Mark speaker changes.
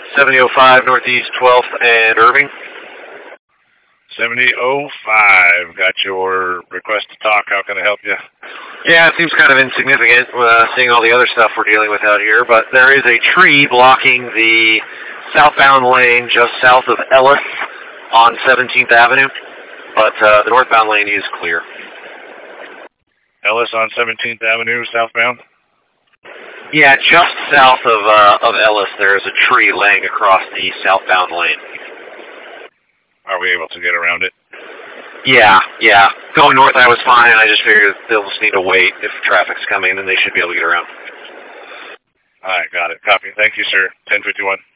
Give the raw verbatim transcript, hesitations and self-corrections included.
Speaker 1: seventy oh five Northeast twelfth and Irving.
Speaker 2: seventy oh five. Got your request to talk. How can I help you?
Speaker 1: Yeah, it seems kind of insignificant uh, seeing all the other stuff we're dealing with out here, but there is a tree blocking the southbound lane just south of Ellis on seventeenth Avenue, but uh, the northbound lane is clear.
Speaker 2: Ellis on seventeenth Avenue, southbound?
Speaker 1: Yeah, just south of uh, of Ellis, there is a tree laying across the southbound lane.
Speaker 2: Are we able to get around it?
Speaker 1: Yeah, yeah. Going north I was fine. I just figured they'll just need to wait. If traffic's coming, then they should be able to get around.
Speaker 2: All right, got it. Copy. Thank you, sir. ten fifty-one.